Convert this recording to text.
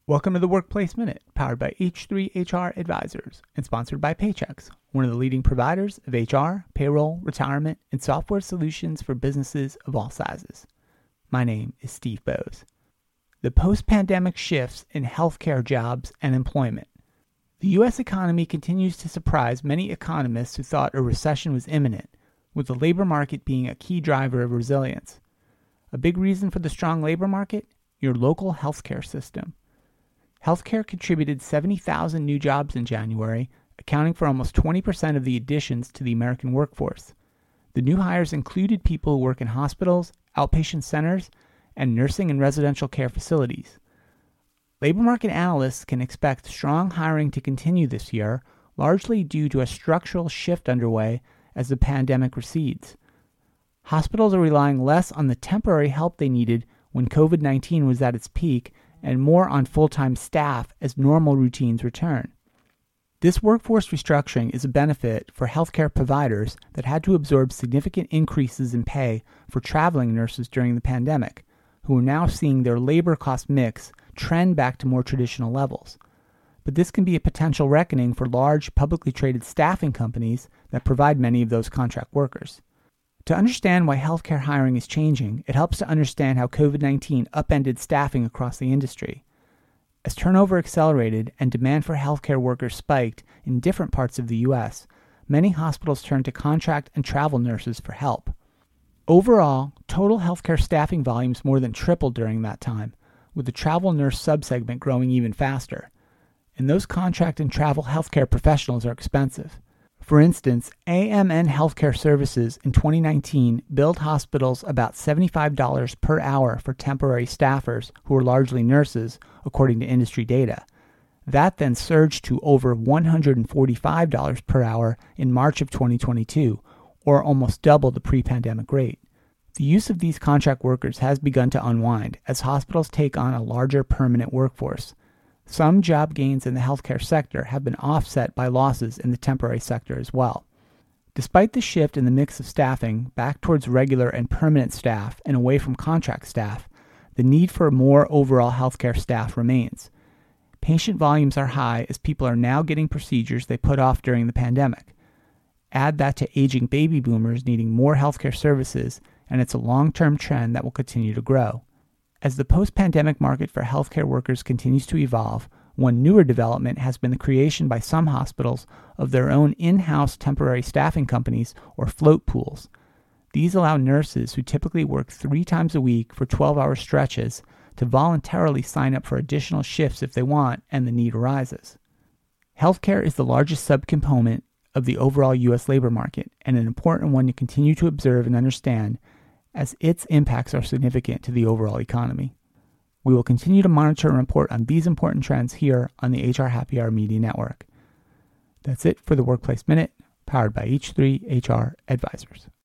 Welcome to the Workplace Minute, powered by H3HR Advisors and sponsored by Paychex, one of the leading providers of HR, payroll, retirement, and software solutions for businesses of all sizes. My name is Steve Bose. The post-pandemic shifts in healthcare jobs and employment. The U.S. economy continues to surprise many economists who thought a recession was imminent, with the labor market being a key driver of resilience. A big reason for the strong labor market? Your local healthcare system. Healthcare contributed 70,000 new jobs in January, accounting for almost 20% of the additions to the American workforce. The new hires included people who work in hospitals, outpatient centers, and nursing and residential care facilities. Labor market analysts can expect strong hiring to continue this year, largely due to a structural shift underway as the pandemic recedes. Hospitals are relying less on the temporary help they needed when COVID-19 was at its peak and more on full-time staff as normal routines return. This workforce restructuring is a benefit for healthcare providers that had to absorb significant increases in pay for traveling nurses during the pandemic, who are now seeing their labor cost mix trend back to more traditional levels. But this can be a potential reckoning for large publicly traded staffing companies that provide many of those contract workers. To understand why healthcare hiring is changing, it helps to understand how COVID-19 upended staffing across the industry. As turnover accelerated and demand for healthcare workers spiked in different parts of the U.S., many hospitals turned to contract and travel nurses for help. Overall, total healthcare staffing volumes more than tripled during that time, with the travel nurse subsegment growing even faster. And those contract and travel healthcare professionals are expensive. For instance, AMN Healthcare Services in 2019 billed hospitals about $75 per hour for temporary staffers who were largely nurses, according to industry data. That then surged to over $145 per hour in March of 2022, or almost double the pre-pandemic rate. The use of these contract workers has begun to unwind as hospitals take on a larger permanent workforce. Some job gains in the healthcare sector have been offset by losses in the temporary sector as well. Despite the shift in the mix of staffing back towards regular and permanent staff and away from contract staff, the need for more overall healthcare staff remains. Patient volumes are high as people are now getting procedures they put off during the pandemic. Add that to aging baby boomers needing more healthcare services, and it's a long-term trend that will continue to grow. As the post-pandemic market for healthcare workers continues to evolve, one newer development has been the creation by some hospitals of their own in-house temporary staffing companies or float pools. These allow nurses who typically work 3 times a week for 12-hour stretches to voluntarily sign up for additional shifts if they want and the need arises. Healthcare is the largest subcomponent of the overall U.S. labor market and an important one to continue to observe and understand, as its impacts are significant to the overall economy. We will continue to monitor and report on these important trends here on the HR Happy Hour Media Network. That's it for the Workplace Minute, powered by H3HR Advisors.